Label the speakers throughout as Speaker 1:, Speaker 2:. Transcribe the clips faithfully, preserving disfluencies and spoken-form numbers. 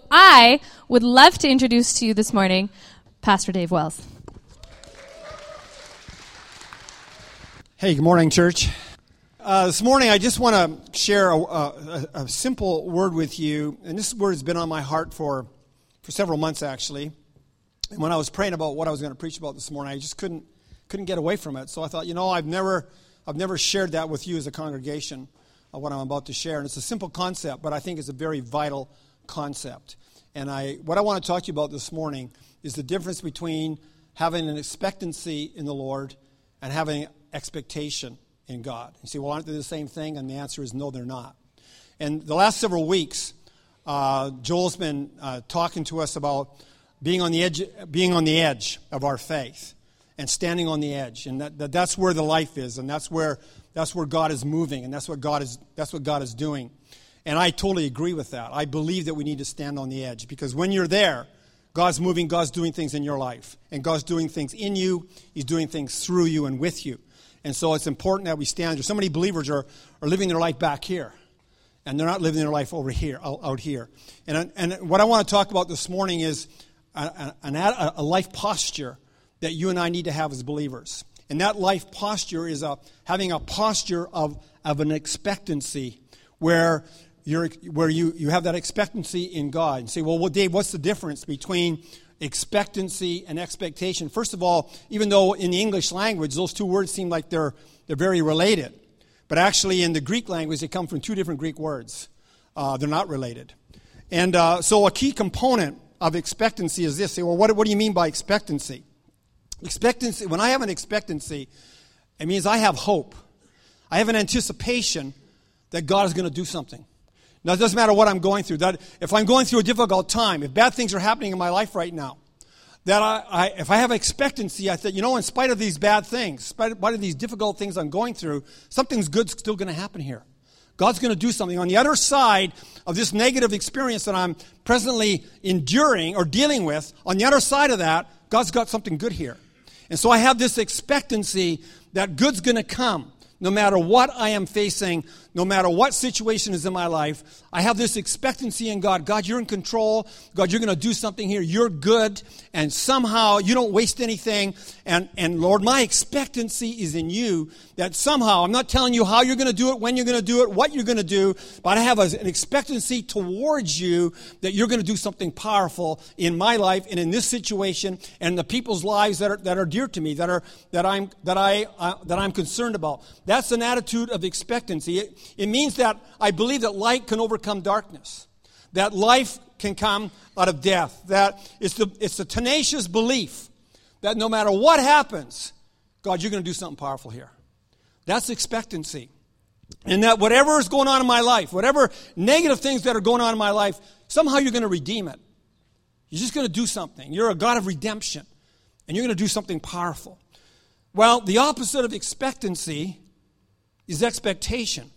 Speaker 1: I would love to introduce to you this morning Pastor Dave Wells.
Speaker 2: Hey, good morning, church. Uh, this morning, I just want to share a, a, a simple word with you, and this word has been on my heart for, for several months, actually. And when I was praying about what I was going to preach about this morning, I just couldn't couldn't get away from it. So I thought, you know, I've never I've never shared that with you as a congregation of what I'm about to share, and it's a simple concept, but I think it's a very vital concept. And I what I want to talk to you about this morning is the difference between having an expectancy in the Lord and having expectation in God. You say, well, aren't they the same thing? And the answer is no, they're not. And the last several weeks, uh, Joel's been uh, talking to us about being on the edge, being on the edge of our faith and standing on the edge, and that, that that's where the life is, and that's where that's where God is moving, and that's what God is that's what God is doing. And I totally agree with that. I believe that we need to stand on the edge, because when you're there, God's moving, God's doing things in your life, and God's doing things in you. He's doing things through you and with you. And so it's important that we stand there. So many believers are, are living their life back here, and they're not living their life over here, out, out here. And, and what I want to talk about this morning is a, a, a life posture that you and I need to have as believers. And that life posture is a, having a posture of, of an expectancy where you're where you, you have that expectancy in God. And say, well, well, Dave, what's the difference between expectancy and expectation? First of all, even though in the English language those two words seem like they're they're very related, but actually in the Greek language they come from two different Greek words. Uh, they're not related. And uh, so a key component of expectancy is this. Say, well, what, what do you mean by expectancy? Expectancy. When I have an expectancy, it means I have hope. I have an anticipation that God is going to do something. Now, it doesn't matter what I'm going through. That if I'm going through a difficult time, if bad things are happening in my life right now, that I, I if I have expectancy, I think, you know, in spite of these bad things, in spite of these difficult things I'm going through, something's good's still going to happen here. God's going to do something. On the other side of this negative experience that I'm presently enduring or dealing with, on the other side of that, God's got something good here. And so I have this expectancy that good's going to come. No matter what I am facing, no matter what situation is in my life, I have this expectancy in God. God, you're in control. God, you're going to do something here. You're good. And somehow you don't waste anything. And, and Lord, my expectancy is in you that somehow, I'm not telling you how you're going to do it, when you're going to do it, what you're going to do, but I have a, an expectancy towards you that you're going to do something powerful in my life and in this situation and the people's lives that are, that are dear to me, that are that I'm that I uh, that I'm concerned about. That's an attitude of expectancy. It, it means that I believe that light can overcome darkness, that life can come out of death, that it's the, it's the tenacious belief that no matter what happens, God, you're going to do something powerful here. That's expectancy. And that whatever is going on in my life, whatever negative things that are going on in my life, somehow you're going to redeem it. You're just going to do something. You're a God of redemption, and you're going to do something powerful. Well, the opposite of expectancy is expectation.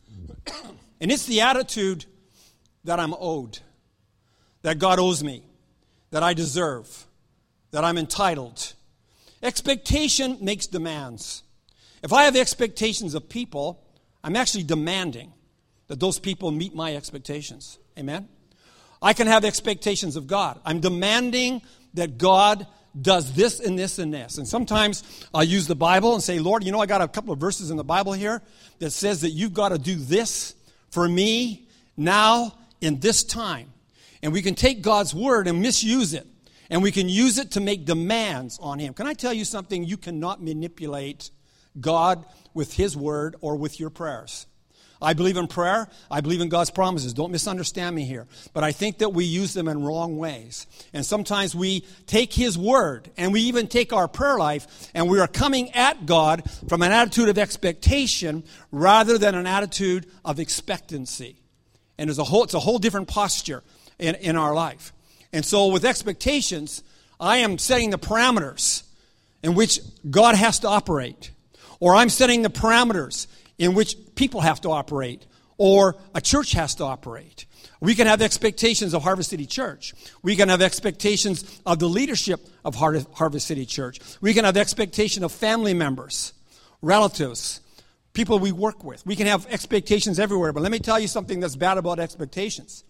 Speaker 2: And it's the attitude that I'm owed, that God owes me, that I deserve, that I'm entitled. Expectation makes demands. If I have expectations of people, I'm actually demanding that those people meet my expectations. Amen? I can have expectations of God. I'm demanding that God does this and this and this. And sometimes I'll use the Bible and say, Lord, you know, I got a couple of verses in the Bible here that says that you've got to do this for me now in this time. And we can take God's word and misuse it. And we can use it to make demands on him. Can I tell you something? You cannot manipulate God with his word or with your prayers. I believe in prayer. I believe in God's promises. Don't misunderstand me here. But I think that we use them in wrong ways. And sometimes we take his word and we even take our prayer life and we are coming at God from an attitude of expectation rather than an attitude of expectancy. And it's a whole, it's a whole different posture in, in our life. And so with expectations, I am setting the parameters in which God has to operate. Or I'm setting the parameters in which people have to operate, or a church has to operate. We can have expectations of Harvest City Church. We can have expectations of the leadership of Harvest City Church. We can have expectation of family members, relatives, people we work with. We can have expectations everywhere. But let me tell you something that's bad about expectations.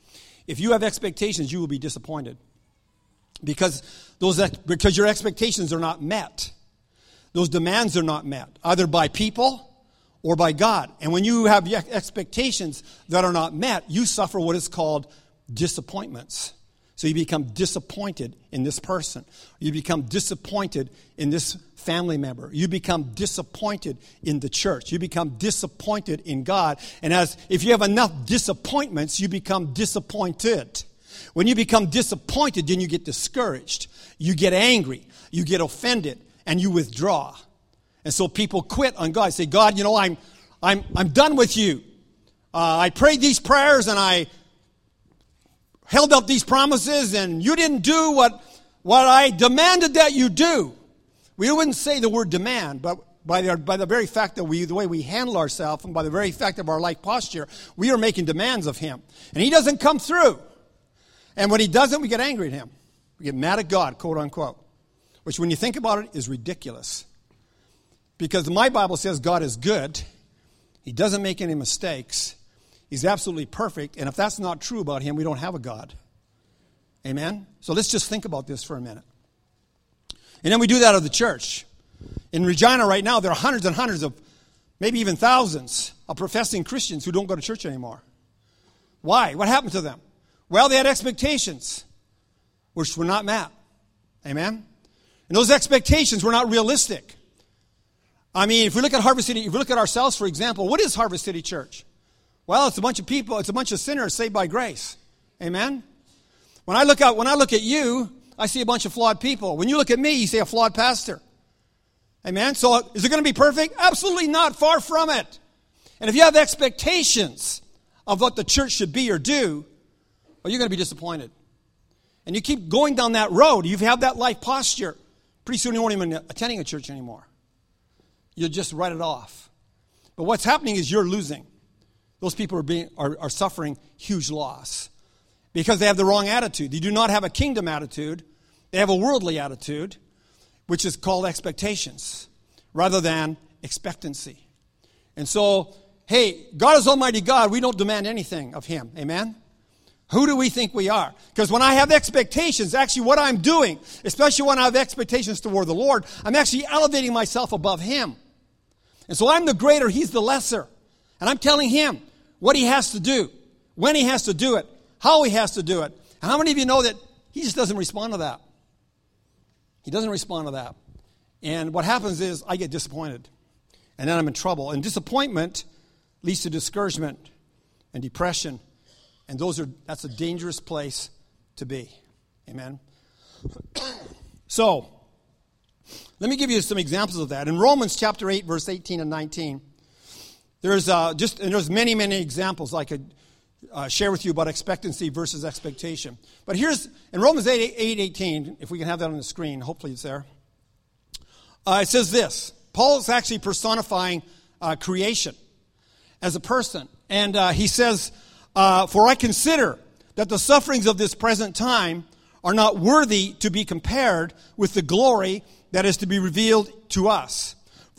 Speaker 2: If you have expectations, you will be disappointed. Because those ex- because your expectations are not met. Those demands are not met, either by people or by God. And when you have expectations that are not met, you suffer what is called disappointments. So you become disappointed in this person. You become disappointed in this family member. You become disappointed in the church. You become disappointed in God. And as if you have enough disappointments, you become disappointed. When you become disappointed, then you get discouraged. You get angry. You get offended. And you withdraw. And so people quit on God. Say, God, you know, I'm I'm I'm done with you. Uh, I prayed these prayers and I held up these promises and you didn't do what, what I demanded that you do. We wouldn't say the word demand, but by the, by the very fact that we, the way we handle ourselves and by the very fact of our life posture, we are making demands of him. And he doesn't come through. And when he doesn't, we get angry at him. We get mad at God, quote unquote. Which when you think about it is ridiculous. Because my Bible says God is good. He doesn't make any mistakes. He's absolutely perfect. And if that's not true about him, we don't have a God. Amen? So let's just think about this for a minute. And then we do that of the church. In Regina right now, there are hundreds and hundreds of, maybe even thousands of professing Christians who don't go to church anymore. Why? What happened to them? Well, they had expectations which were not met. Amen? And those expectations were not realistic. I mean, if we look at Harvest City, if we look at ourselves, for example, what is Harvest City Church? Well, it's a bunch of people, it's a bunch of sinners saved by grace. Amen? When I look out, when I look at you, I see a bunch of flawed people. When you look at me, you see a flawed pastor. Amen? So is it going to be perfect? Absolutely not. Far from it. And if you have expectations of what the church should be or do, well, you're going to be disappointed. And you keep going down that road, you have that life posture. Pretty soon you won't even attending a church anymore. You'll just write it off. But what's happening is you're losing. Those people are being are, are suffering huge loss because they have the wrong attitude. They do not have a kingdom attitude. They have a worldly attitude, which is called expectations rather than expectancy. And so, hey, God is Almighty God. We don't demand anything of him. Amen? Who do we think we are? Because when I have expectations, actually what I'm doing, especially when I have expectations toward the Lord, I'm actually elevating myself above him. And so I'm the greater, he's the lesser. And I'm telling him what he has to do, when he has to do it, how he has to do it. And how many of you know that he just doesn't respond to that? He doesn't respond to that. And what happens is I get disappointed. And then I'm in trouble. And disappointment leads to discouragement and depression. And those are that's a dangerous place to be. Amen. So, let me give you some examples of that. In Romans chapter eight, verse eighteen and nineteen, there's uh, just and there's many, many examples I could uh, share with you about expectancy versus expectation. But here's in Romans eight, eighteen, if we can have that on the screen, hopefully it's there. Uh, it says this. Paul is actually personifying uh, creation as a person. And uh, he says, uh, for I consider that the sufferings of this present time are not worthy to be compared with the glory that is to be revealed to us.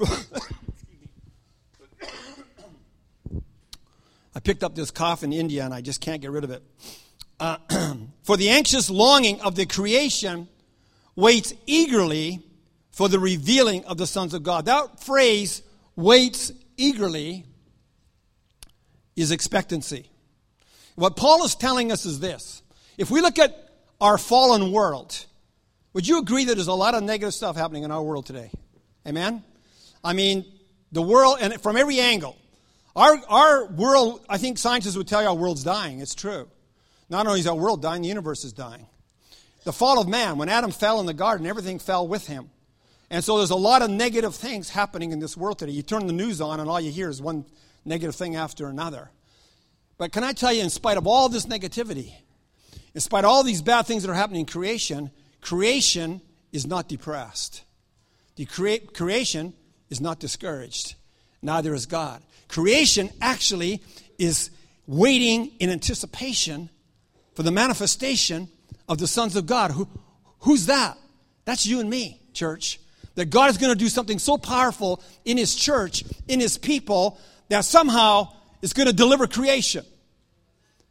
Speaker 2: I picked up this cough in India and I just can't get rid of it. Uh, for the anxious longing of the creation waits eagerly for the revealing of the sons of God. That phrase, waits eagerly, is expectancy. What Paul is telling us is this. If we look at our fallen world, would you agree that there's a lot of negative stuff happening in our world today? Amen? I mean, the world, and from every angle. Our, our world, I think scientists would tell you our world's dying. It's true. Not only is our world dying, the universe is dying. The fall of man, when Adam fell in the garden, everything fell with him. And so there's a lot of negative things happening in this world today. You turn the news on and all you hear is one negative thing after another. But can I tell you, in spite of all this negativity, in spite of all these bad things that are happening in creation, creation is not depressed. The crea- creation is not discouraged. Neither is God. Creation actually is waiting in anticipation for the manifestation of the sons of God. Who, who's that? That's you and me, church. That God is going to do something so powerful in his church, in his people, that somehow is going to deliver creation.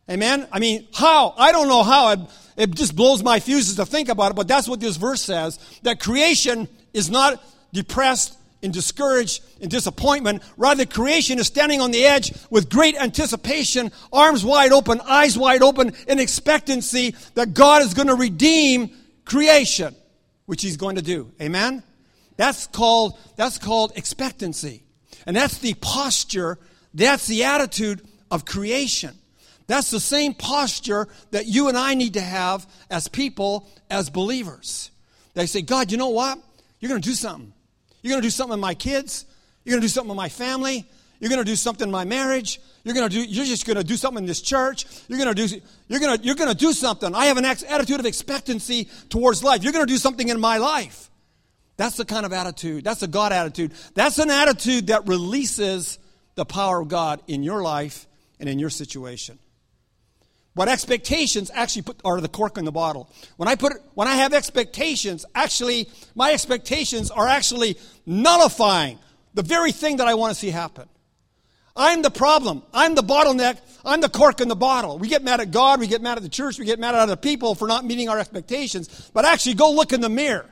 Speaker 2: Amen? I mean, how? I don't know how. It, it just blows my fuses to think about it, but that's what this verse says, that creation is not depressed and discouraged and disappointment. Rather, creation is standing on the edge with great anticipation, arms wide open, eyes wide open, in expectancy that God is going to redeem creation, which he's going to do. Amen? That's called, that's called expectancy. And that's the posture, that's the attitude of creation. That's the same posture that you and I need to have as people, as believers. They say, God, you know what? You're going to do something. You're going to do something with my kids. You're going to do something with my family. You're going to do something in my marriage. You're going to do. You're just going to do something in this church. You're going to do. You're going to. You're going to do something. I have an attitude of expectancy towards life. You're going to do something in my life. That's the kind of attitude. That's a God attitude. That's an attitude that releases the power of God in your life and in your situation. But expectations actually put, are the cork in the bottle. When I put, when I have expectations, actually, my expectations are actually nullifying the very thing that I want to see happen. I'm the problem. I'm the bottleneck. I'm the cork in the bottle. We get mad at God. We get mad at the church. We get mad at other people for not meeting our expectations. But actually, go look in the mirror.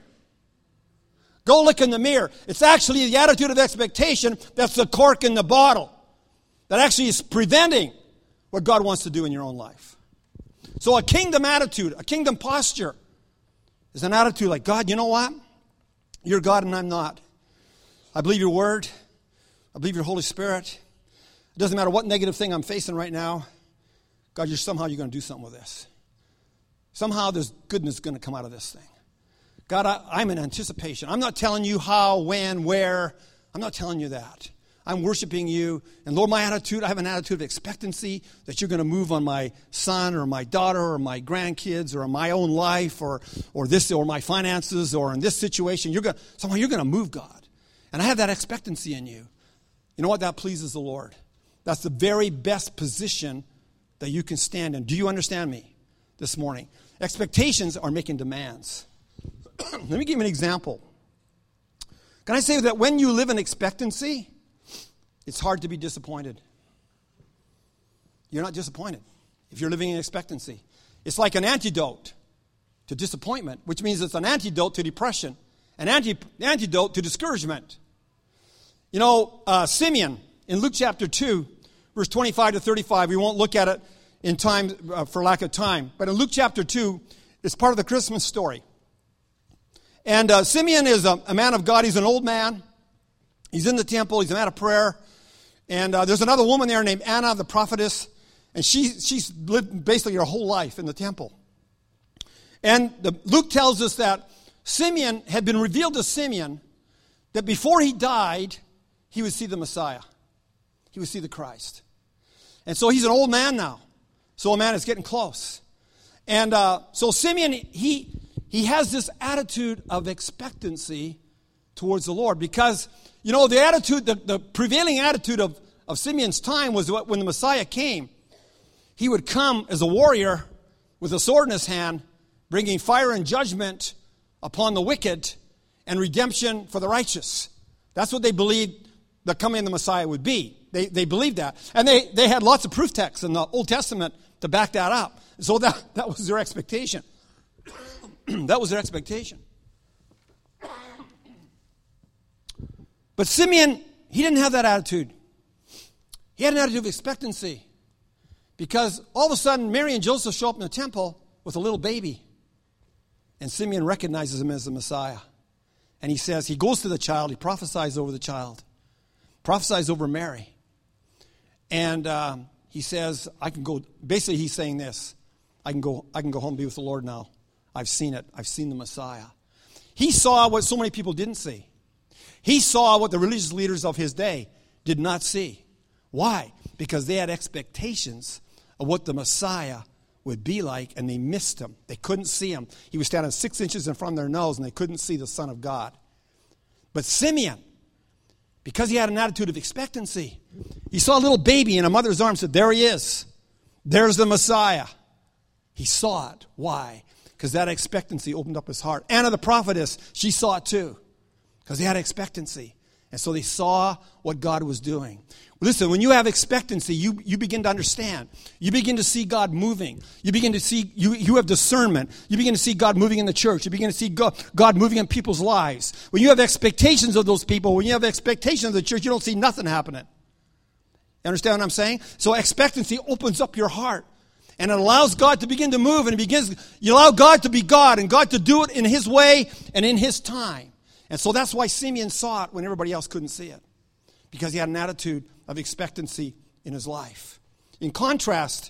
Speaker 2: Go look in the mirror. It's actually the attitude of expectation that's the cork in the bottle that actually is preventing what God wants to do in your own life. So a kingdom attitude, a kingdom posture is an attitude like, God, you know what? You're God and I'm not. I believe your word. I believe your Holy Spirit. It doesn't matter what negative thing I'm facing right now. God, you're somehow you're going to do something with this. Somehow there's goodness going to come out of this thing. God, I, I'm in anticipation. I'm not telling you how, when, where. I'm not telling you that. I'm worshiping you. And Lord, my attitude, I have an attitude of expectancy that you're going to move on my son or my daughter or my grandkids or in my own life or or this or my finances or in this situation. You're going somehow you're going to move, God. And I have that expectancy in you. You know what? That pleases the Lord. That's the very best position that you can stand in. Do you understand me this morning? Expectations are making demands. Let me give you an example. Can I say that when you live in expectancy, it's hard to be disappointed. You're not disappointed if you're living in expectancy. It's like an antidote to disappointment, which means it's an antidote to depression, an anti- antidote to discouragement. You know, uh, Simeon, in Luke chapter two, verse twenty-five to thirty-five, we won't look at it in time uh, for lack of time, but in Luke chapter two, it's part of the Christmas story. And uh, Simeon is a, a man of God. He's an old man. He's in the temple. He's a man of prayer. And uh, there's another woman there named Anna, the prophetess. And she, she's lived basically her whole life in the temple. And the, Luke tells us that Simeon had been revealed to Simeon that before he died, he would see the Messiah. He would see the Christ. And so he's an old man now. So a man is getting close. And uh, so Simeon, he... He has this attitude of expectancy towards the Lord because, you know, the attitude, the, the prevailing attitude of, of Simeon's time was that when the Messiah came, he would come as a warrior with a sword in his hand, bringing fire and judgment upon the wicked and redemption for the righteous. That's what they believed the coming of the Messiah would be. They, they believed that. And they, they had lots of proof texts in the Old Testament to back that up. So that, that was their expectation. That was their expectation. But Simeon, he didn't have that attitude. He had an attitude of expectancy. Because all of a sudden, Mary and Joseph show up in the temple with a little baby. And Simeon recognizes him as the Messiah. And he says, he goes to the child, he prophesies over the child. Prophesies over Mary. And um, he says, I can go, basically he's saying this, I can go, I can go home and be with the Lord now. I've seen it. I've seen the Messiah. He saw what so many people didn't see. He saw what the religious leaders of his day did not see. Why? Because they had expectations of what the Messiah would be like, and they missed him. They couldn't see him. He was standing six inches in front of their nose, and they couldn't see the Son of God. But Simeon, because he had an attitude of expectancy, he saw a little baby in a mother's arms and said, there he is. There's the Messiah. He saw it. Why? Because that expectancy opened up his heart. Anna the prophetess, she saw it too. Because he had expectancy. And so they saw what God was doing. Listen, when you have expectancy, you, you begin to understand. You begin to see God moving. You begin to see, you, you have discernment. You begin to see God moving in the church. You begin to see God, God moving in people's lives. When you have expectations of those people, when you have expectations of the church, you don't see nothing happening. You understand what I'm saying? So expectancy opens up your heart. And it allows God to begin to move. And it begins, you allow God to be God and God to do it in His way and in His time. And so that's why Simeon saw it when everybody else couldn't see it. Because he had an attitude of expectancy in his life. In contrast,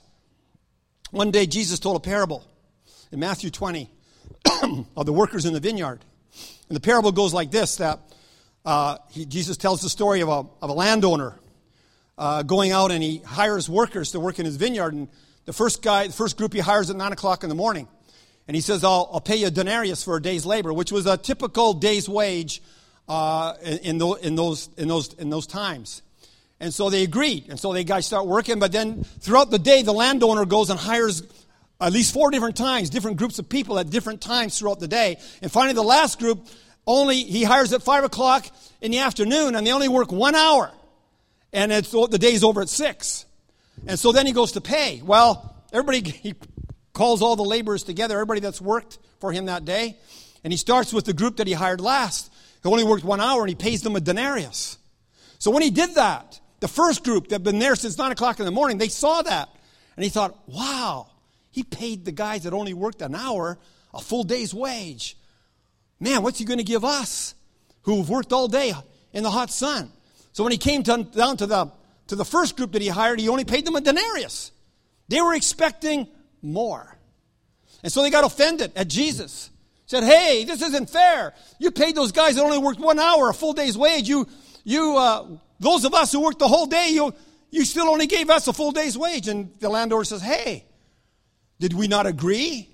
Speaker 2: one day Jesus told a parable in Matthew twenty of the workers in the vineyard. And the parable goes like this, that uh, he, Jesus tells the story of a, of a landowner uh, going out and he hires workers to work in his vineyard. And the first guy, the first group he hires at nine o'clock in the morning. And he says, I'll, I'll pay you a denarius for a day's labor, which was a typical day's wage uh, in, in, the, in, those, in, those, in those times. And so they agreed. And so they guys start working. But then throughout the day, the landowner goes and hires at least four different times, different groups of people at different times throughout the day. And finally, the last group, only he hires at five o'clock in the afternoon, and they only work one hour. And it's, the day's over at six. And so then he goes to pay. Well, everybody, he calls all the laborers together, everybody that's worked for him that day. And he starts with the group that he hired last. He only worked one hour, and he pays them a denarius. So when he did that, the first group that had been there since nine o'clock in the morning, they saw that. And he thought, wow, he paid the guys that only worked an hour a full day's wage. Man, what's he going to give us who've worked all day in the hot sun? So when he came to, down to the, to the first group that he hired, he only paid them a denarius. They were expecting more. And so they got offended at Jesus. Said, hey, this isn't fair. You paid those guys that only worked one hour a full day's wage. You, you, uh, those of us who worked the whole day, you, you still only gave us a full day's wage. And the landowner says, hey, did we not agree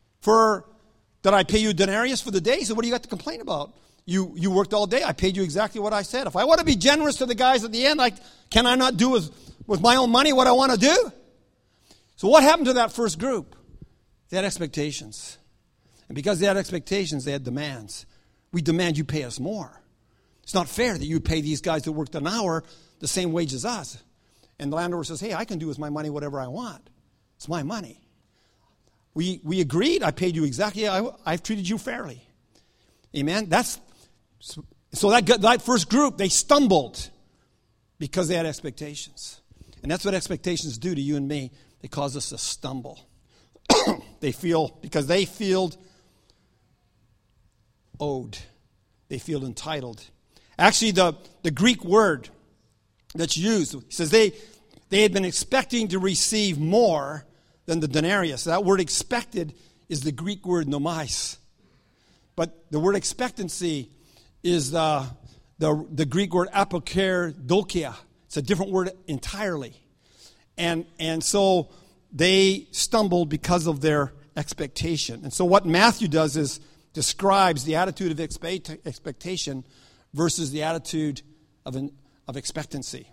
Speaker 2: for that I pay you a denarius for the day? So what do you got to complain about? You, you worked all day. I paid you exactly what I said. If I want to be generous to the guys at the end, like, can I not do with, with my own money what I want to do? So what happened to that first group? They had expectations. And because they had expectations, they had demands. We demand you pay us more. It's not fair that you pay these guys that worked an hour the same wage as us. And the landlord says, hey, I can do with my money whatever I want. It's my money. We we agreed. I paid you exactly. I, I've treated you fairly. Amen? That's so, so that, that first group, they stumbled because they had expectations. And that's what expectations do to you and me. They cause us to stumble. They feel, because they feel owed. They feel entitled. Actually, the, the Greek word that's used, it says they, they had been expecting to receive more than the denarius. That word expected is the Greek word nomais. But the word expectancy is the, the, the Greek word apokerdokia. It's a different word entirely. And, and so they stumbled because of their expectation. And so what Matthew does is describes the attitude of expect, expectation versus the attitude of, an, of expectancy.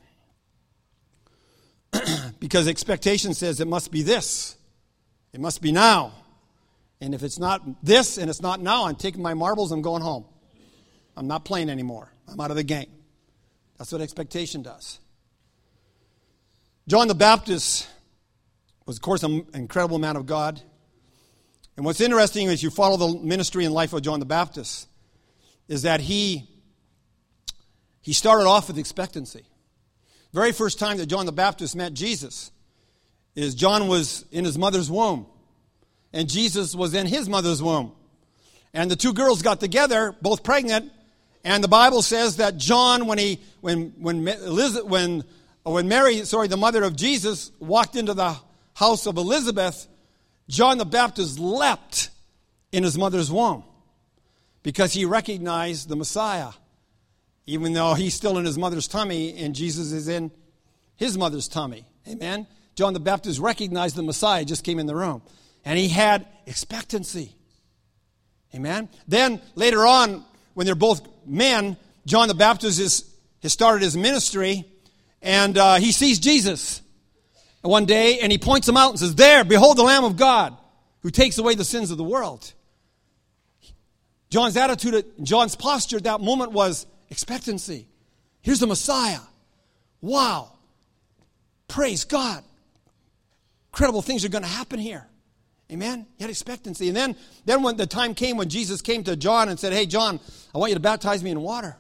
Speaker 2: Because expectation says it must be this. It must be now. And if it's not this and it's not now, I'm taking my marbles, I'm going home. I'm not playing anymore. I'm out of the game. That's what expectation does. John the Baptist was, of course, an incredible man of God. And what's interesting is you follow the ministry and life of John the Baptist is that he, he started off with expectancy. Very first time that John the Baptist met Jesus is John was in his mother's womb. And Jesus was in his mother's womb. And the two girls got together, both pregnant. And the Bible says that John, when he, when, when, Elizabeth, when, when Mary, sorry, the mother of Jesus, walked into the house of Elizabeth, John the Baptist leapt in his mother's womb because he recognized the Messiah, even though he's still in his mother's tummy and Jesus is in his mother's tummy. Amen? John the Baptist recognized the Messiah, just came in the room. And he had expectancy. Amen? Then later on, when they're both men, John the Baptist is, has started his ministry, and uh, he sees Jesus one day, and he points him out and says, there, behold the Lamb of God, who takes away the sins of the world. John's attitude, John's posture at that moment was expectancy. Here's the Messiah. Wow. Praise God. Incredible things are going to happen here. Amen? He had expectancy. And then, then when the time came when Jesus came to John and said, hey, John, I want you to baptize me in water.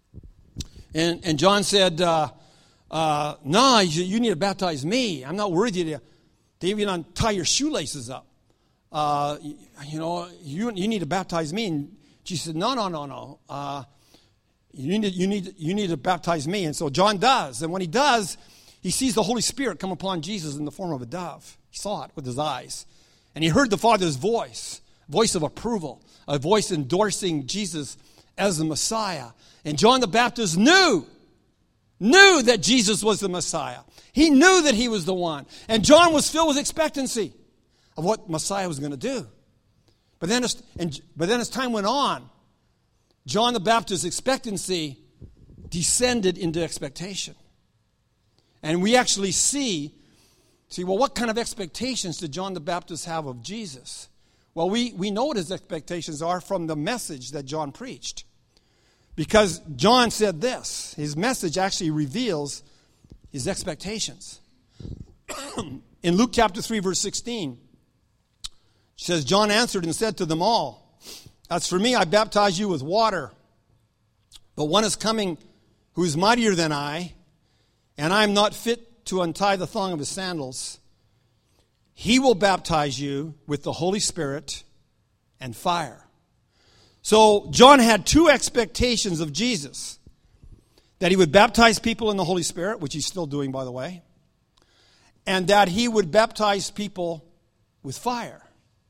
Speaker 2: And, and John said, uh, uh, no, you, you need to baptize me. I'm not worthy to, to even untie your shoelaces up. Uh, you, you know, you, you need to baptize me. And Jesus said, no, no, no, no. Uh, you, need, you, need, you need to baptize me. And so John does. And when he does, he sees the Holy Spirit come upon Jesus in the form of a dove. He saw it with his eyes. And he heard the Father's voice, voice of approval, a voice endorsing Jesus as the Messiah. And John the Baptist knew, knew that Jesus was the Messiah. He knew that he was the one. And John was filled with expectancy of what Messiah was going to do. But then, as, and, but then as time went on, John the Baptist's expectancy descended into expectation. And we actually see See, well, what kind of expectations did John the Baptist have of Jesus? Well, we, we know what his expectations are from the message that John preached. Because John said this. His message actually reveals his expectations. In Luke chapter three, verse sixteen, it says, John answered and said to them all, as for me, I baptize you with water. But one is coming who is mightier than I, and I am not fit to untie the thong of his sandals. He will baptize you with the Holy Spirit and fire. So John had two expectations of Jesus. That he would baptize people in the Holy Spirit, which he's still doing, by the way. And that he would baptize people with fire.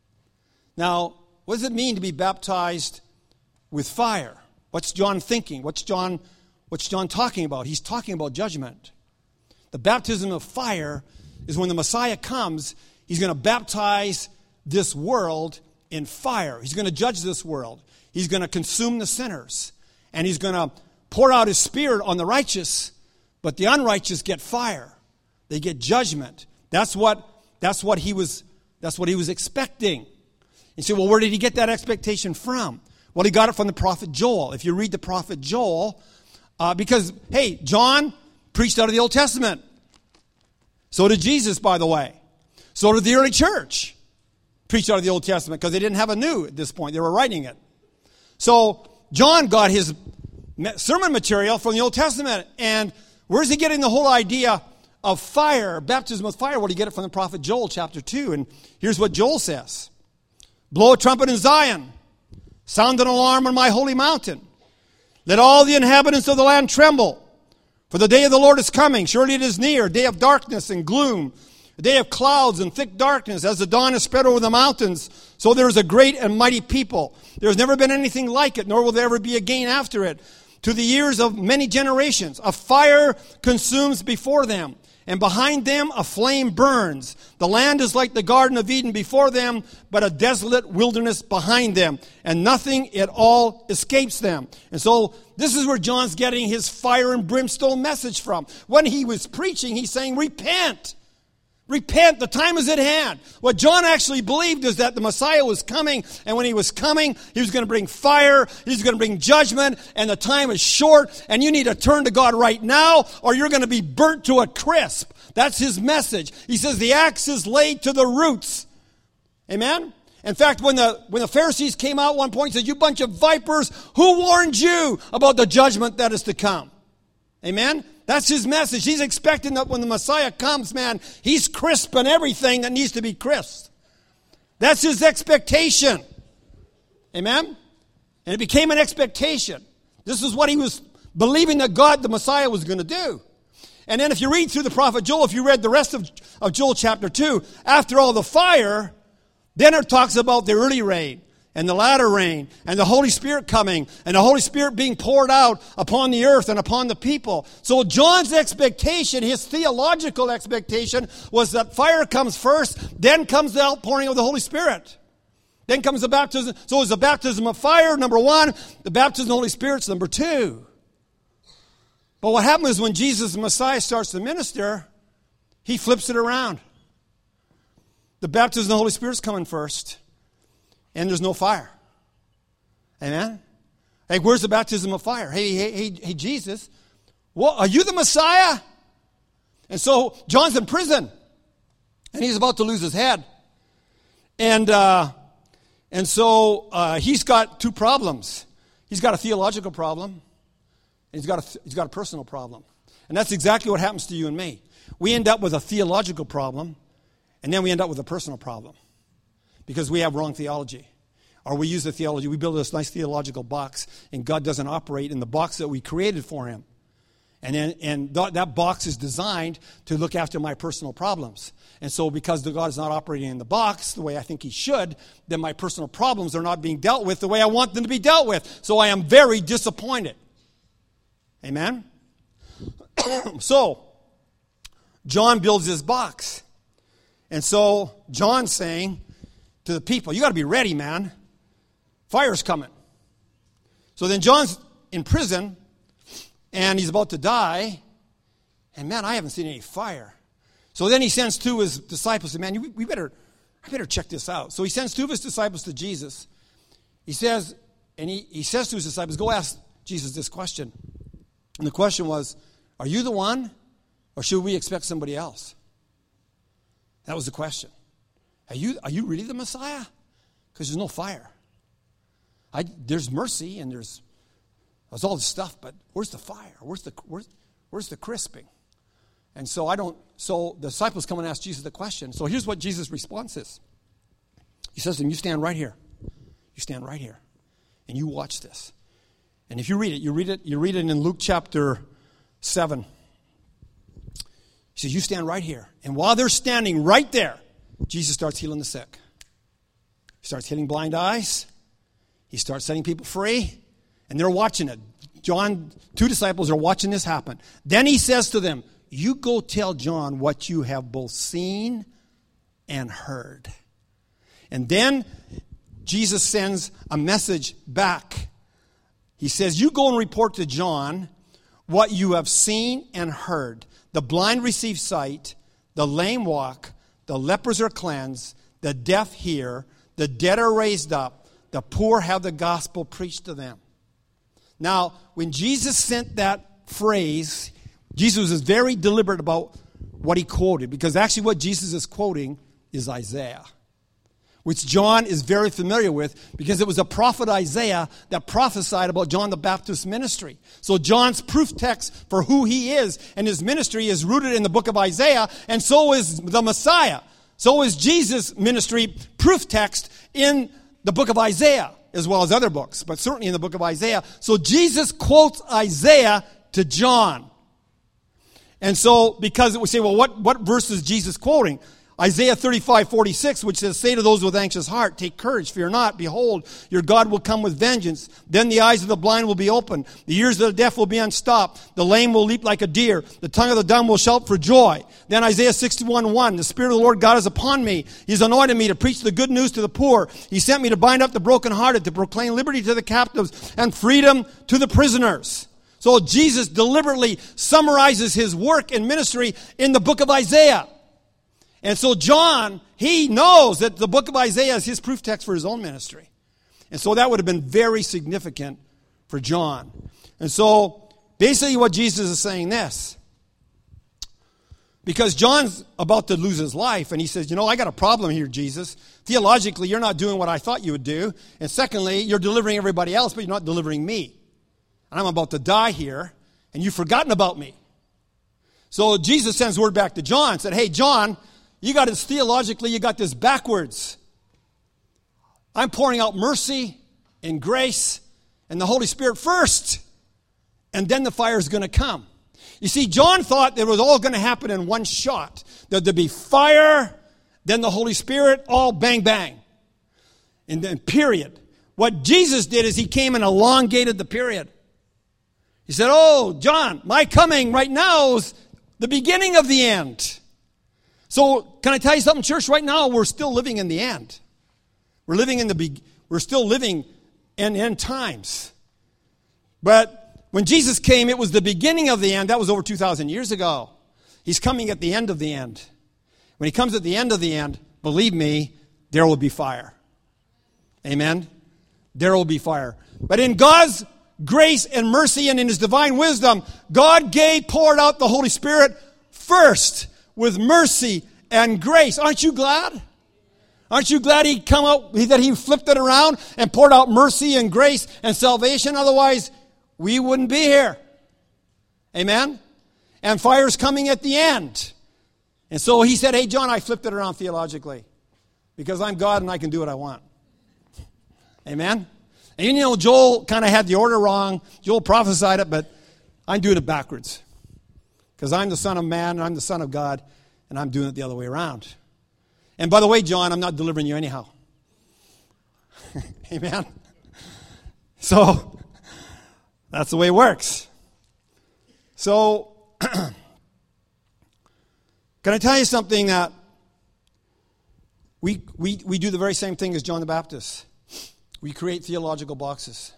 Speaker 2: Now, what does it mean to be baptized with fire? What's John thinking? What's John, what's John talking about? He's talking about judgment. The baptism of fire is when the Messiah comes, he's going to baptize this world in fire. He's going to judge this world. He's going to consume the sinners. And he's going to pour out his Spirit on the righteous, but the unrighteous get fire. They get judgment. That's what, that's what he was, that's what he was expecting. You say, well, where did he get that expectation from? Well, he got it from the prophet Joel. If you read the prophet Joel, uh, because, hey, John preached out of the Old Testament. So did Jesus, by the way. So did the early church. Preached out of the Old Testament because they didn't have a new at this point. They were writing it. So John got his sermon material from the Old Testament. And where's he getting the whole idea of fire, baptism with fire? Well, he get it from the prophet Joel chapter two. And here's what Joel says. Blow a trumpet in Zion. Sound an alarm on my holy mountain. Let all the inhabitants of the land tremble. For the day of the Lord is coming. Surely it is near. A day of darkness and gloom. A day of clouds and thick darkness. As the dawn is spread over the mountains, so there is a great and mighty people. There has never been anything like it, nor will there ever be again after it. To the ears of many generations, a fire consumes before them, and behind them a flame burns. The land is like the Garden of Eden before them, but a desolate wilderness behind them, and nothing at all escapes them. And so this is where John's getting his fire and brimstone message from. When he was preaching, he's saying, repent. Repent, the time is at hand. What John actually believed is that the Messiah was coming, and when he was coming, he was going to bring fire, he was going to bring judgment, and the time is short, and you need to turn to God right now, or you're going to be burnt to a crisp. That's his message. He says the axe is laid to the roots. Amen? In fact, when the when the Pharisees came out at one point and said, you bunch of vipers, who warned you about the judgment that is to come? Amen? That's his message. He's expecting that when the Messiah comes, man, he's crisping everything that needs to be crisped. That's his expectation. Amen? And it became an expectation. This is what he was believing that God, the Messiah, was going to do. And then if you read through the prophet Joel, if you read the rest of, of Joel chapter two, after all the fire, then it talks about the early rain. And the latter rain, and the Holy Spirit coming, and the Holy Spirit being poured out upon the earth and upon the people. So John's expectation, his theological expectation, was that fire comes first, then comes the outpouring of the Holy Spirit. Then comes the baptism. So it's the baptism of fire, number one. The baptism of the Holy Spirit's number two. But what happens is when Jesus, the Messiah, starts to minister, he flips it around. The baptism of the Holy Spirit's coming first. And there's no fire. Amen? Hey, where's the baptism of fire? Hey, hey, hey, hey, Jesus, What, are you the Messiah? And so John's in prison, and he's about to lose his head. And uh, and so uh, he's got two problems. He's got a theological problem, and he's got a, he's got a personal problem. And that's exactly what happens to you and me. We end up with a theological problem, and then we end up with a personal problem because we have wrong theology. Or we use the theology, we build this nice theological box, and God doesn't operate in the box that we created for him. And then, and th- that box is designed to look after my personal problems. And so because the God is not operating in the box the way I think he should, then my personal problems are not being dealt with the way I want them to be dealt with. So I am very disappointed. Amen? So, John builds his box. And so, John's saying to the people, you got to be ready, man. Fire's coming. So then John's in prison, and he's about to die. And man, I haven't seen any fire. So then he sends two of his disciples, and man, we better, I better check this out. So he sends two of his disciples to Jesus. He says, and he, he says to his disciples, go ask Jesus this question. And the question was, are you the one, or should we expect somebody else? That was the question. Are you, are you really the Messiah? Because there's no fire. I, there's mercy and there's, there's all this stuff, but where's the fire? Where's the where's, where's the crisping? And so I don't. So the disciples come and ask Jesus the question. So here's what Jesus' response is. He says to them, "You stand right here. You stand right here, and you watch this. And if you read it, you read it. You read it in Luke chapter seven. He says, "You stand right here, and while they're standing right there, Jesus starts healing the sick. He starts healing blind eyes." He starts setting people free, and they're watching it. John, two disciples are watching this happen. Then he says to them, you go tell John what you have both seen and heard. And then Jesus sends a message back. He says, you go and report to John what you have seen and heard. The blind receive sight, the lame walk, the lepers are cleansed, the deaf hear, the dead are raised up, the poor have the gospel preached to them. Now, when Jesus sent that phrase, Jesus was very deliberate about what he quoted, because actually what Jesus is quoting is Isaiah, which John is very familiar with, because it was a prophet Isaiah that prophesied about John the Baptist's ministry. So John's proof text for who he is and his ministry is rooted in the book of Isaiah, and so is the Messiah. So is Jesus' ministry proof text in the book of Isaiah, as well as other books, but certainly in the book of Isaiah. So Jesus quotes Isaiah to John. And so, because we say, well, what, what verse is Jesus quoting? Isaiah thirty-five forty-six, which says, say to those with anxious heart, take courage, fear not. Behold, your God will come with vengeance. Then the eyes of the blind will be opened. The ears of the deaf will be unstopped. The lame will leap like a deer. The tongue of the dumb will shout for joy. Then Isaiah sixty-one one, the Spirit of the Lord God is upon me. He's anointed me to preach the good news to the poor. He sent me to bind up the brokenhearted, to proclaim liberty to the captives, and freedom to the prisoners. So Jesus deliberately summarizes his work and ministry in the book of Isaiah. And so John, he knows that the book of Isaiah is his proof text for his own ministry. And so that would have been very significant for John. And so basically what Jesus is saying this, because John's about to lose his life, and he says, you know, I got a problem here, Jesus. Theologically, you're not doing what I thought you would do. And secondly, you're delivering everybody else, but you're not delivering me. And I'm about to die here, and you've forgotten about me. So Jesus sends word back to John and said, hey, John, you got this theologically, you got this backwards. I'm pouring out mercy and grace and the Holy Spirit first, and then the fire is going to come. You see, John thought that it was all going to happen in one shot. That there'd be fire, then the Holy Spirit, all bang, bang. And then period. What Jesus did is he came and elongated the period. He said, oh, John, my coming right now is the beginning of the end. So, can I tell you something, church? Right now, we're still living in the end. We're living in the be- we're still living in end times. But when Jesus came, it was the beginning of the end. That was over two thousand years ago. He's coming at the end of the end. When he comes at the end of the end, believe me, there will be fire. Amen? There will be fire. But in God's grace and mercy, and in his divine wisdom, God gave, poured out the Holy Spirit first with mercy and grace. Aren't you glad? Aren't you glad he come out, that he flipped it around and poured out mercy and grace and salvation? Otherwise, we wouldn't be here. Amen? And fire's coming at the end. And so he said, hey, John, I flipped it around theologically because I'm God and I can do what I want. Amen? And you know, Joel kind of had the order wrong. Joel prophesied it, but I'm doing it backwards because I'm the Son of Man and I'm the Son of God, and I'm doing it the other way around. And by the way, John, I'm not delivering you anyhow. Amen? So, that's the way it works. So, can I tell you something that we, we, we do the very same thing as John the Baptist. We create theological boxes.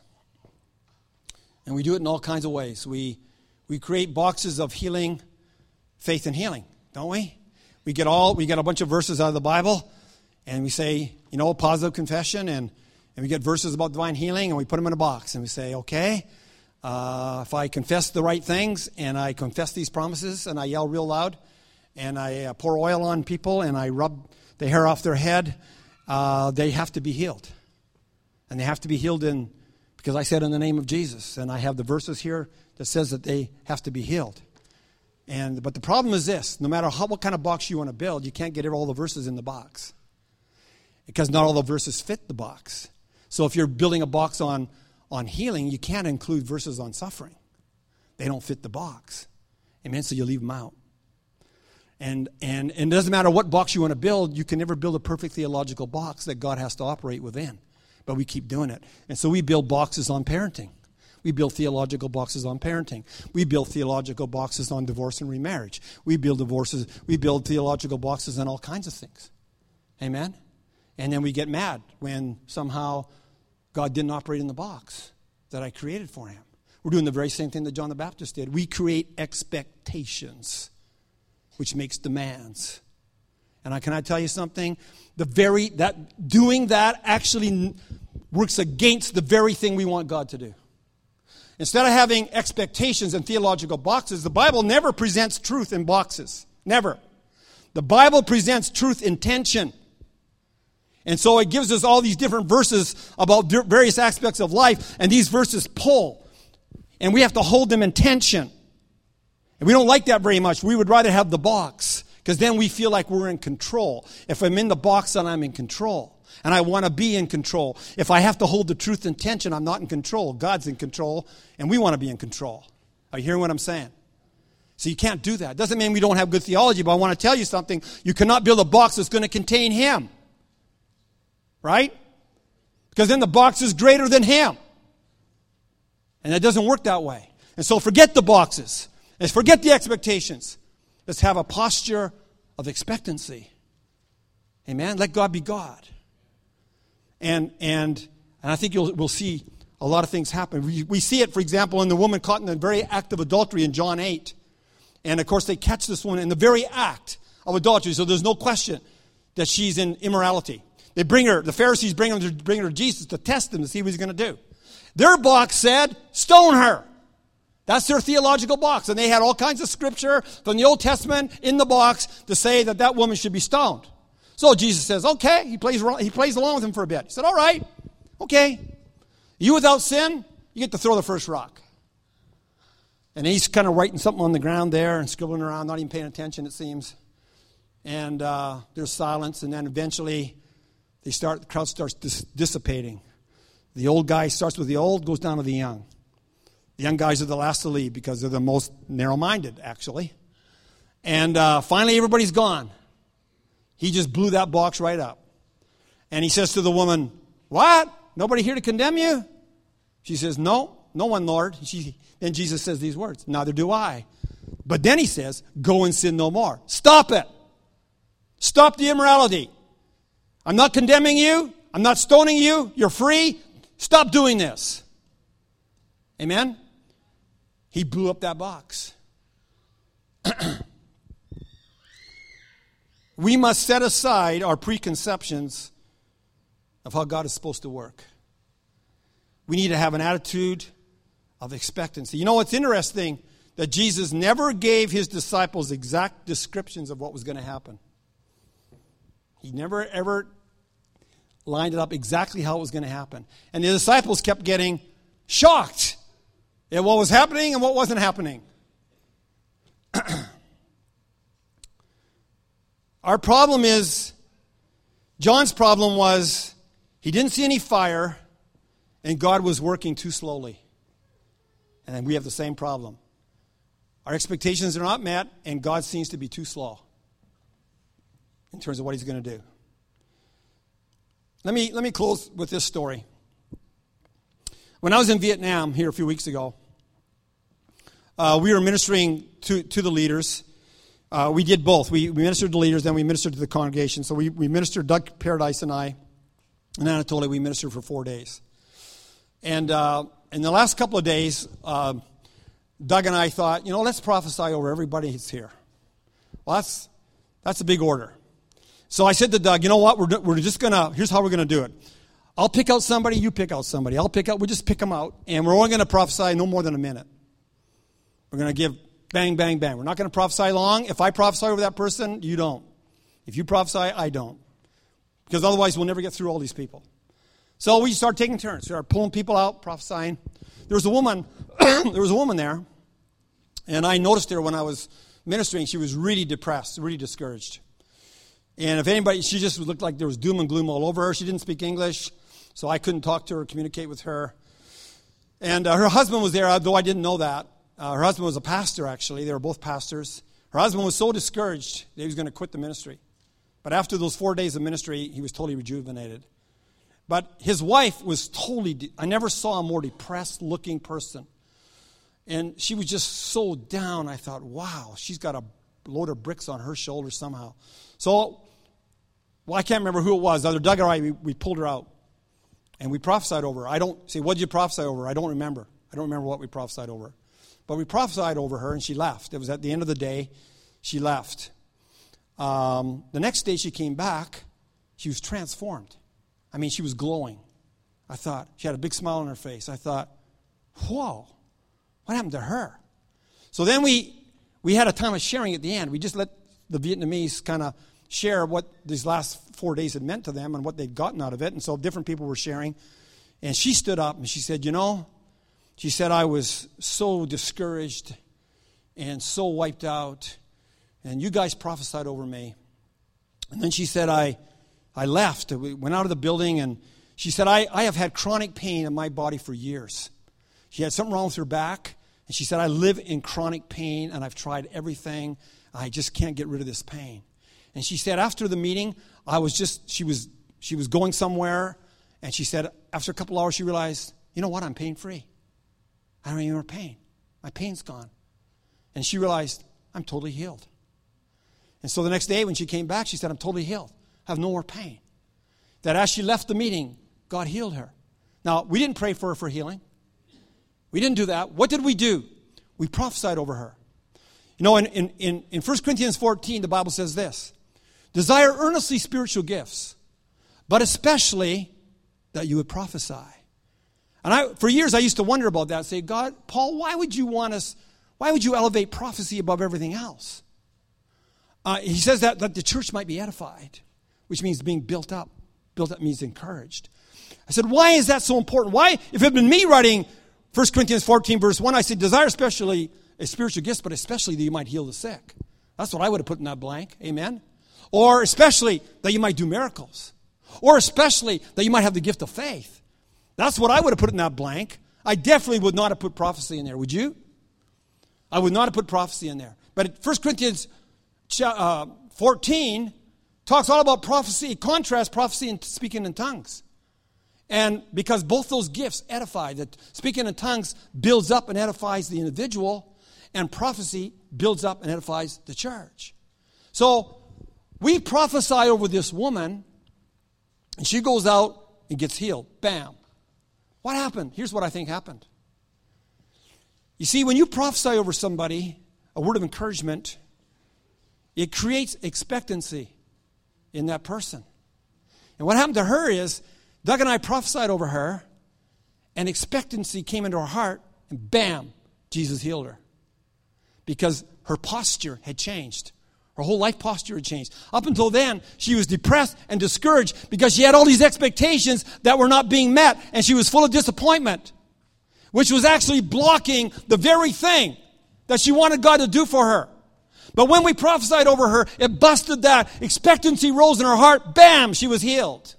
Speaker 2: And we do it in all kinds of ways. We, we create boxes of healing, faith and healing, don't we? We get all we get a bunch of verses out of the Bible, and we say, you know, positive confession, and, and we get verses about divine healing, and we put them in a box, and we say, okay, uh, if I confess the right things, and I confess these promises, and I yell real loud, and I uh, pour oil on people, and I rub the hair off their head, uh, they have to be healed. And they have to be healed in, because I said in the name of Jesus, and I have the verses here that says that they have to be healed. And but the problem is this: no matter how, what kind of box you want to build, you can't get all the verses in the box because not all the verses fit the box. So if you're building a box on, on healing, you can't include verses on suffering. They don't fit the box. Amen? So you leave them out. And, and, and it doesn't matter what box you want to build, you can never build a perfect theological box that God has to operate within. But we keep doing it. And so we build boxes on parenting. We build theological boxes on parenting. We build theological boxes on divorce and remarriage. We build divorces. We build theological boxes on all kinds of things. Amen? And then we get mad when somehow God didn't operate in the box that I created for him. We're doing the very same thing that John the Baptist did. We create expectations, which makes demands. And I, can I tell you something? The very that doing that actually works against the very thing we want God to do. Instead of having expectations and theological boxes, the Bible never presents truth in boxes. Never. The Bible presents truth in tension. And so it gives us all these different verses about various aspects of life, and these verses pull. And we have to hold them in tension. And we don't like that very much. We would rather have the box, because then we feel like we're in control. If I'm in the box, then I'm in control. And I want to be in control. If I have to hold the truth in tension, I'm not in control. God's in control, and we want to be in control. Are you hearing what I'm saying? So you can't do that. Doesn't mean we don't have good theology, but I want to tell you something. You cannot build a box that's going to contain him. Right? Because then the box is greater than him. And it doesn't work that way. And so forget the boxes. Let's forget the expectations. Let's have a posture of expectancy. Amen? Let God be God. And and and I think you'll we'll see a lot of things happen. We, we see it, for example, in the woman caught in the very act of adultery in John eight. And, of course, they catch this woman in the very act of adultery. So there's no question that she's in immorality. They bring her, the Pharisees bring her to, bring her to Jesus to test him to see what he's going to do. Their box said, stone her. That's their theological box. And they had all kinds of scripture from the Old Testament in the box to say that that woman should be stoned. So Jesus says, okay. He plays, he plays along with him for a bit. He said, all right, okay. You without sin, you get to throw the first rock. And he's kind of writing something on the ground there and scribbling around, not even paying attention, it seems. And uh, there's silence, and then eventually they start. the crowd starts dis- dissipating. The old guy starts with the old, goes down to the young. The young guys are the last to leave because they're the most narrow-minded, actually. And uh, finally, everybody's gone. He just blew that box right up. And he says to the woman, what? Nobody here to condemn you? She says, no, no one, Lord. She, then Jesus says these words, neither do I. But then he says, go and sin no more. Stop it. Stop the immorality. I'm not condemning you. I'm not stoning you. You're free. Stop doing this. Amen? He blew up that box. We must set aside our preconceptions of how God is supposed to work. We need to have an attitude of expectancy. You know what's interesting? That Jesus never gave his disciples exact descriptions of what was going to happen. He never ever lined it up exactly how it was going to happen. And the disciples kept getting shocked at what was happening and what wasn't happening. Our problem is, John's problem was, he didn't see any fire, and God was working too slowly. And then we have the same problem. Our expectations are not met, and God seems to be too slow in terms of what he's going to do. Let me, let me close with this story. When I was in Vietnam here a few weeks ago, uh, we were ministering to, to the leaders. Uh, we did both. We, we ministered to leaders, then we ministered to the congregation. So we, we ministered, Doug Paradise and I, and Anatoly, we ministered for four days. And uh, in the last couple of days, uh, Doug and I thought, you know, let's prophesy over everybody that's here. Well, that's, that's a big order. So I said to Doug, you know what, we're, we're just going to, here's how we're going to do it. I'll pick out somebody, you pick out somebody. I'll pick out, we'll just pick them out, and we're only going to prophesy no more than a minute. We're going to give bang, bang, bang. We're not going to prophesy long. If I prophesy over that person, you don't. If you prophesy, I don't. Because otherwise we'll never get through all these people. So we started taking turns. We started pulling people out, prophesying. There was a woman, there was a woman there, and I noticed her when I was ministering. She was really depressed, really discouraged. And if anybody, she just looked like there was doom and gloom all over her. She didn't speak English, so I couldn't talk to her, communicate with her. And uh, her husband was there, though I didn't know that. Uh, her husband was a pastor, actually. They were both pastors. Her husband was so discouraged that he was going to quit the ministry. But after those four days of ministry, he was totally rejuvenated. But his wife was totally, de- I never saw a more depressed-looking person. And she was just so down. I thought, wow, she's got a load of bricks on her shoulders somehow. So, well, I can't remember who it was. Either Doug or I, we, we pulled her out. And we prophesied over her. I don't, say, what did you prophesy over her? I don't remember. I don't remember what we prophesied over her. But we prophesied over her, and she left. It was at the end of the day, she left. Um, the next day she came back, she was transformed. I mean, she was glowing. I thought, she had a big smile on her face. I thought, whoa, what happened to her? So then we we had a time of sharing at the end. We just let the Vietnamese kind of share what these last four days had meant to them and what they'd gotten out of it. And so different people were sharing. And she stood up and she said, you know, she said, I was so discouraged and so wiped out. And you guys prophesied over me. And then she said, I I left. We went out of the building, and she said, I, I have had chronic pain in my body for years. She had something wrong with her back. And she said, I live in chronic pain, and I've tried everything. I just can't get rid of this pain. And she said, after the meeting, I was just, she was she was going somewhere. And she said, after a couple hours, she realized, you know what, I'm pain-free. I don't even have pain. My pain's gone. And she realized, I'm totally healed. And so the next day when she came back, she said, I'm totally healed. I have no more pain. That as she left the meeting, God healed her. Now, we didn't pray for her for healing. We didn't do that. What did we do? We prophesied over her. You know, in, in, in, in First Corinthians fourteen, the Bible says this. Desire earnestly spiritual gifts, but especially that you would prophesy. And I, for years, I used to wonder about that. Say, God, Paul, why would you want us, why would you elevate prophecy above everything else? Uh, he says that, that the church might be edified, which means being built up. Built up means encouraged. I said, why is that so important? Why, if it had been me writing First Corinthians fourteen, verse one, I said, desire especially a spiritual gift, but especially that you might heal the sick. That's what I would have put in that blank. Amen? Or especially that you might do miracles. Or especially that you might have the gift of faith. That's what I would have put in that blank. I definitely would not have put prophecy in there. Would you? I would not have put prophecy in there. But First Corinthians fourteen talks all about prophecy, contrast prophecy and speaking in tongues. And because both those gifts edify, that speaking in tongues builds up and edifies the individual, and prophecy builds up and edifies the church. So we prophesy over this woman, and she goes out and gets healed. Bam. What happened? Here's what I think happened. You see, when you prophesy over somebody, a word of encouragement, it creates expectancy in that person. And what happened to her is, Doug and I prophesied over her, and expectancy came into her heart, And bam, Jesus healed her. Because her posture had changed. Her whole life posture had changed. Up until then, she was depressed and discouraged because she had all these expectations that were not being met. And she was full of disappointment, which was actually blocking the very thing that she wanted God to do for her. But when we prophesied over her, it busted that. Expectancy rose in her heart. Bam, she was healed.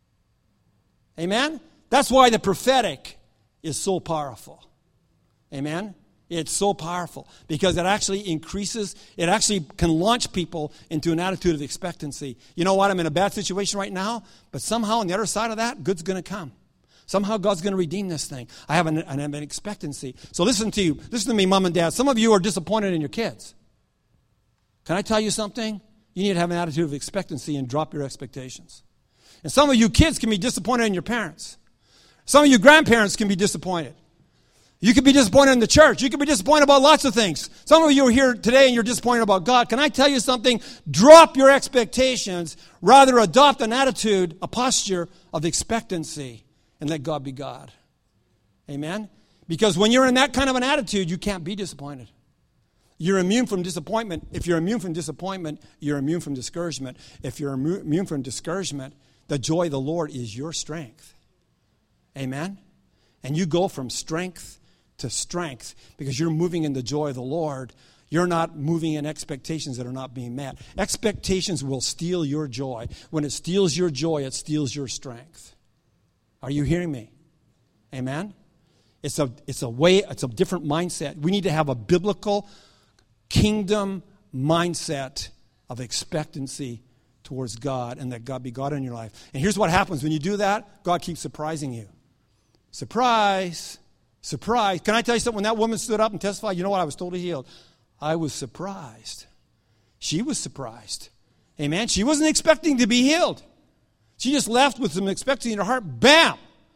Speaker 2: Amen? That's why the prophetic is so powerful. Amen? It's so powerful because it actually increases, it actually can launch people into an attitude of expectancy. You know what? I'm in a bad situation right now, but somehow on the other side of that, good's going to come. Somehow God's going to redeem this thing. I have an, an, an expectancy. So listen to you. Listen to me, mom and dad. Some of you are disappointed in your kids. Can I tell you something? You need to have an attitude of expectancy and drop your expectations. And some of you kids can be disappointed in your parents. Some of you grandparents can be disappointed. You could be disappointed in the church. You could be disappointed about lots of things. Some of you are here today and you're disappointed about God. Can I tell you something? Drop your expectations. Rather adopt an attitude, a posture of expectancy and let God be God. Amen? Because when you're in that kind of an attitude, you can't be disappointed. You're immune from disappointment. If you're immune from disappointment, you're immune from discouragement. If you're immune from discouragement, the joy of the Lord is your strength. Amen? And you go from strength to strength because you're moving in the joy of the Lord. You're not moving in expectations that are not being met. Expectations will steal your joy. When it steals your joy, it steals your strength. Are you hearing me? Amen? It's a, it's a way, it's a different mindset. We need to have a biblical kingdom mindset of expectancy towards God and that God be God in your life. And here's what happens when you do that. God keeps surprising you. Surprise. Surprise. Can I tell you something? When that woman stood up and testified, you know what? I was totally healed. I was surprised. She was surprised. Amen. She wasn't expecting to be healed. She just left with some expectancy in her heart. Bam.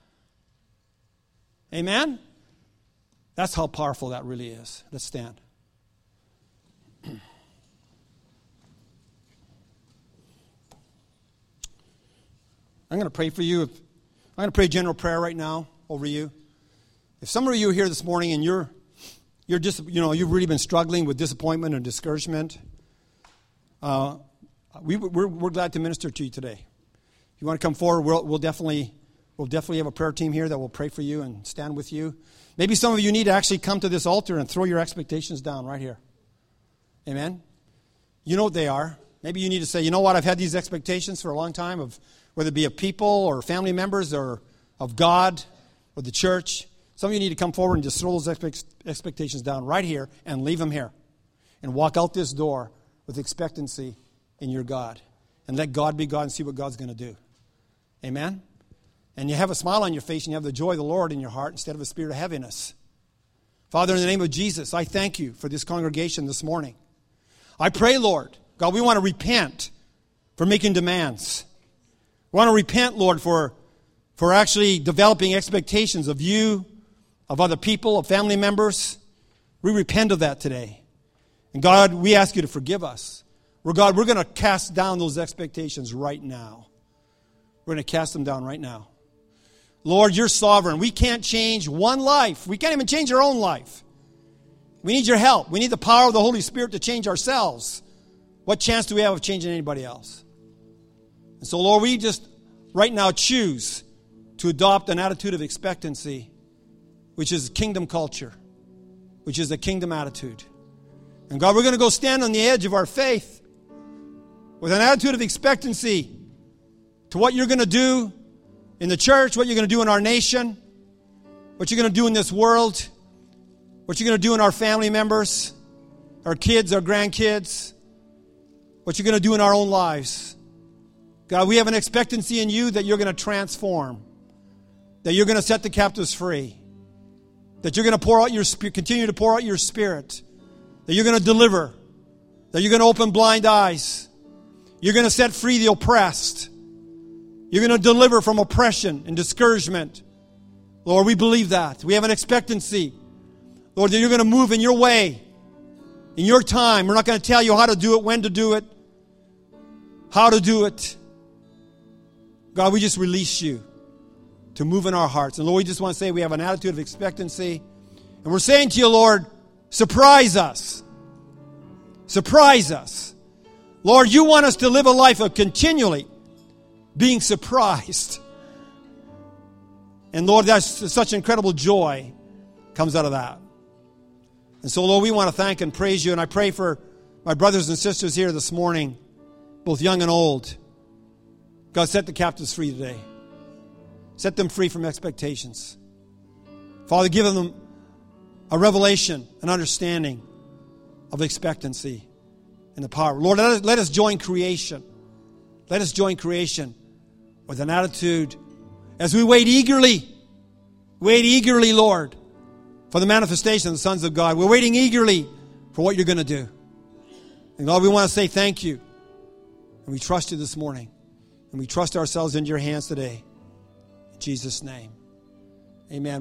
Speaker 2: Amen. That's how powerful that really is. Let's stand. I'm going to pray for you. I'm going to pray general prayer right now over you. If some of you are here this morning and you're, you're just, you know, you've really been struggling with disappointment and discouragement, uh, we, we're, we're glad to minister to you today. If you want to come forward, we'll, we'll definitely, we'll definitely have a prayer team here that will pray for you and stand with you. Maybe some of you need to actually come to this altar and throw your expectations down right here. Amen. You know what they are. Maybe you need to say, you know what, I've had these expectations for a long time of whether it be of people or family members or of God or the church. Some of you need to come forward and just throw those expect- expectations down right here and leave them here. And walk out this door with expectancy in your God. And let God be God and see what God's going to do. Amen? And you have a smile on your face and you have the joy of the Lord in your heart instead of a spirit of heaviness. Father, in the name of Jesus, I thank you for this congregation this morning. I pray, Lord, God, we want to repent for making demands. We want to repent, Lord, for, for actually developing expectations of you, of other people, of family members. We repent of that today. And God, we ask you to forgive us. We're, God, we're going to cast down those expectations right now. We're going to cast them down right now. Lord, you're sovereign. We can't change one life. We can't even change our own life. We need your help. We need the power of the Holy Spirit to change ourselves. What chance do we have of changing anybody else? And so, Lord, we just right now choose to adopt an attitude of expectancy, which is kingdom culture, which is a kingdom attitude. And God, we're going to go stand on the edge of our faith with an attitude of expectancy to what you're going to do in the church, what you're going to do in our nation, what you're going to do in this world, what you're going to do in our family members, our kids, our grandkids, what you're going to do in our own lives. God, we have an expectancy in you that you're going to transform, that you're going to set the captives free, that you're going to pour out your spirit, continue to pour out your spirit, that you're going to deliver, that you're going to open blind eyes, you're going to set free the oppressed, you're going to deliver from oppression and discouragement. Lord, we believe that. We have an expectancy, Lord, that you're going to move in your way, in your time. We're not going to tell you how to do it, when to do it, how to do it. God, we just release you to move in our hearts. And Lord, we just want to say we have an attitude of expectancy. And we're saying to you, Lord, surprise us. Surprise us. Lord, you want us to live a life of continually being surprised. And Lord, that's such incredible joy comes out of that. And so, Lord, we want to thank and praise you. And I pray for my brothers and sisters here this morning, both young and old. God, set the captives free today. Set them free from expectations. Father, give them a revelation, an understanding of expectancy and the power. Lord, let us, let us join creation. Let us join creation with an attitude as we wait eagerly. Wait eagerly, Lord, for the manifestation of the sons of God. We're waiting eagerly for what you're going to do. And Lord, we want to say thank you. And we trust you this morning. And we trust ourselves into your hands today. In Jesus' name. Amen.